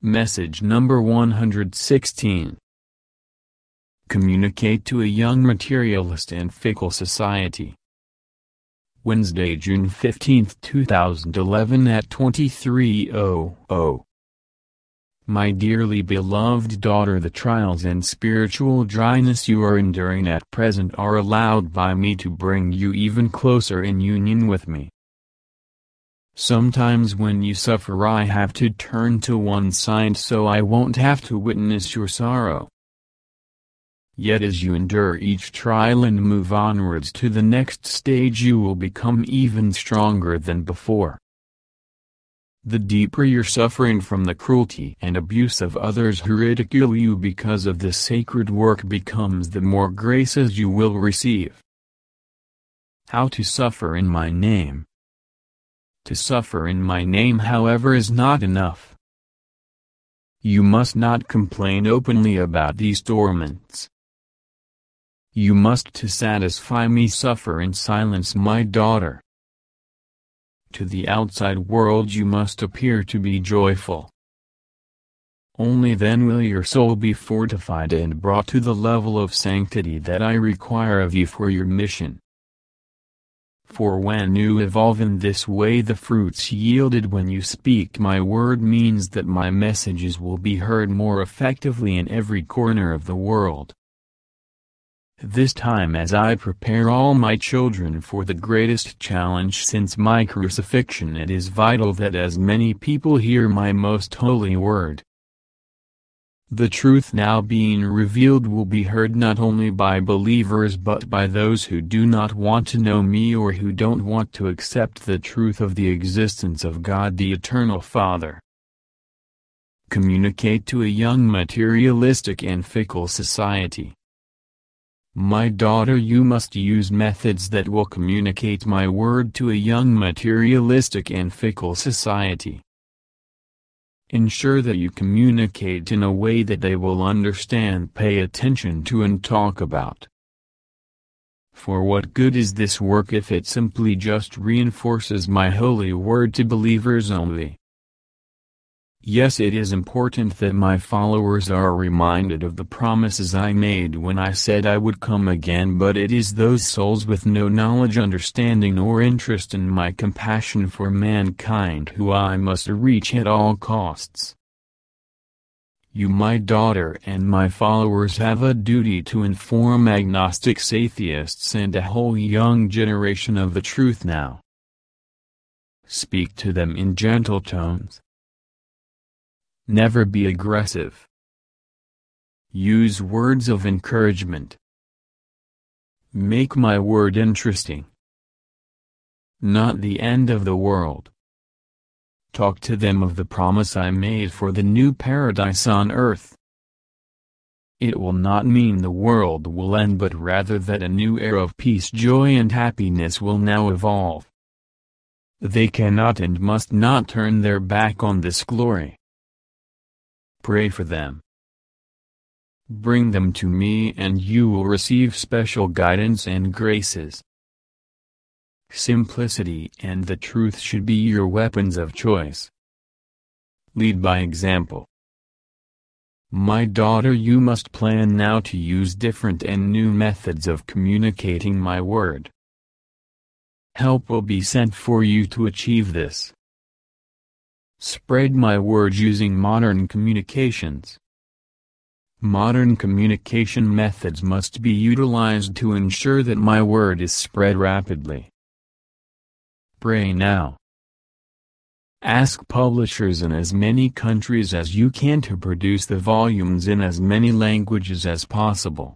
Message number 116. Communicate to a young materialist and fickle society. Wednesday, June 15, 2011 at 23:00. My dearly beloved daughter, the trials and spiritual dryness you are enduring at present are allowed by me to bring you even closer in union with me. Sometimes when you suffer I have to turn to one side so I won't have to witness your sorrow. Yet as you endure each trial and move onwards to the next stage, you will become even stronger than before. The deeper your suffering from the cruelty and abuse of others who ridicule you because of this sacred work becomes, the more graces you will receive. How to suffer in my name? To suffer in my name, however, is not enough. You must not complain openly about these torments. You must, to satisfy me, suffer in silence, my daughter. To the outside world you must appear to be joyful. Only then will your soul be fortified and brought to the level of sanctity that I require of you for your mission. For when you evolve in this way, the fruits yielded when you speak my word means that my messages will be heard more effectively in every corner of the world. This time, as I prepare all my children for the greatest challenge since my crucifixion, it is vital that as many people hear my most holy word. The truth now being revealed will be heard not only by believers but by those who do not want to know me or who don't want to accept the truth of the existence of God the Eternal Father. Communicate to a young materialistic and fickle society. My daughter, you must use methods that will communicate my word to a young materialistic and fickle society. Ensure that you communicate in a way that they will understand, pay attention to, and talk about. For what good is this work if it simply just reinforces my holy word to believers only? Yes, it is important that my followers are reminded of the promises I made when I said I would come again, but it is those souls with no knowledge, understanding, or interest in my compassion for mankind who I must reach at all costs. You, my daughter, and my followers have a duty to inform agnostics, atheists, and a whole young generation of the truth now. Speak to them in gentle tones. Never be aggressive. Use words of encouragement. Make my word interesting. Not the end of the world. Talk to them of the promise I made for the new paradise on earth. It will not mean the world will end, but rather that a new era of peace, joy, and happiness will now evolve. They cannot and must not turn their back on this glory. Pray for them. Bring them to me and you will receive special guidance and graces. Simplicity and the truth should be your weapons of choice. Lead by example. My daughter, you must plan now to use different and new methods of communicating my word. Help will be sent for you to achieve this. Spread my word using modern communications. Modern communication methods must be utilized to ensure that my word is spread rapidly. Pray now. Ask publishers in as many countries as you can to produce the volumes in as many languages as possible.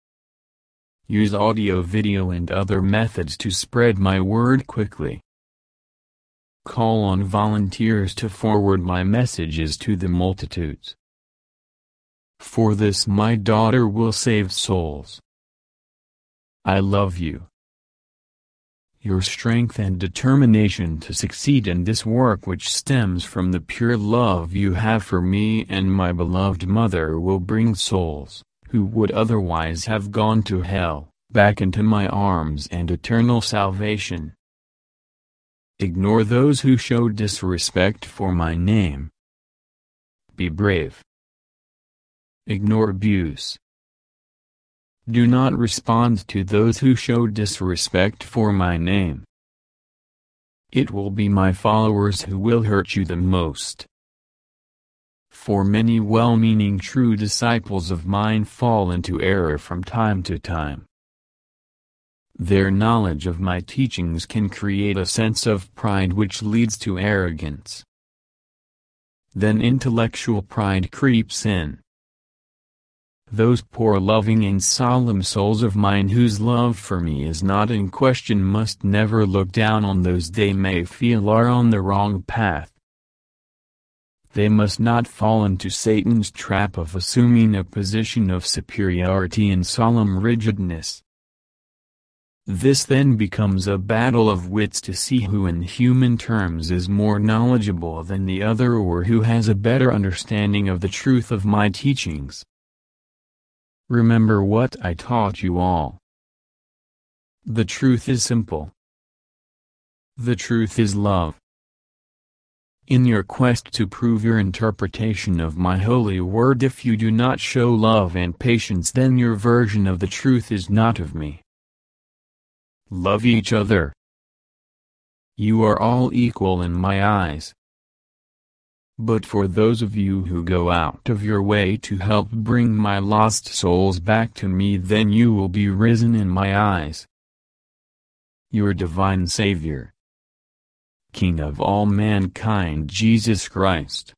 Use audio, video, and other methods to spread my word quickly. Call on volunteers to forward my messages to the multitudes. For this my daughter will save souls. I love you. Your strength and determination to succeed in this work, which stems from the pure love you have for me and my beloved mother, will bring souls, who would otherwise have gone to hell, back into my arms and eternal salvation. Ignore those who show disrespect for my name. Be brave. Ignore abuse. Do not respond to those who show disrespect for my name. It will be my followers who will hurt you the most. For many well-meaning true disciples of mine fall into error from time to time. Their knowledge of my teachings can create a sense of pride which leads to arrogance. Then intellectual pride creeps in. Those poor loving and solemn souls of mine whose love for me is not in question must never look down on those they may feel are on the wrong path. They must not fall into Satan's trap of assuming a position of superiority and solemn rigidness. This then becomes a battle of wits to see who in human terms is more knowledgeable than the other or who has a better understanding of the truth of my teachings. Remember what I taught you all. The truth is simple. The truth is love. In your quest to prove your interpretation of my holy word, if you do not show love and patience, then your version of the truth is not of me. Love each other. You are all equal in my eyes. But for those of you who go out of your way to help bring my lost souls back to me, then you will be risen in my eyes. Your divine Savior, King of all mankind, Jesus Christ.